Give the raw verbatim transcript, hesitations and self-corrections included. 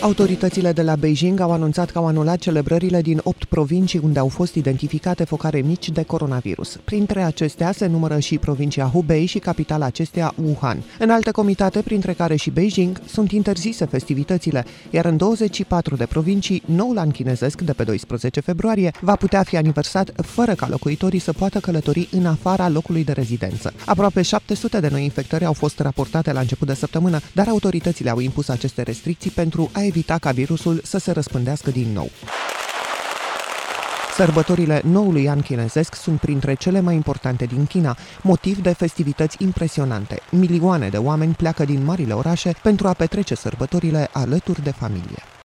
Autoritățile de la Beijing au anunțat că au anulat celebrările din opt provincii unde au fost identificate focare mici de coronavirus. Printre acestea se numără și provincia Hubei și capitala acesteia Wuhan. În alte comitate, printre care și Beijing, sunt interzise festivitățile, iar în douăzeci și patru de provincii, noul an chinezesc de pe doisprezece februarie va putea fi aniversat fără ca locuitorii să poată călători în afara locului de rezidență. Aproape șapte sute de noi infectări au fost raportate la început de săptămână, dar autoritățile au impus aceste restricții pentru a evita ca virusul să se răspândească din nou. Sărbătorile noului an chinezesc sunt printre cele mai importante din China, motiv de festivități impresionante. Milioane de oameni pleacă din marile orașe pentru a petrece sărbătorile alături de familie.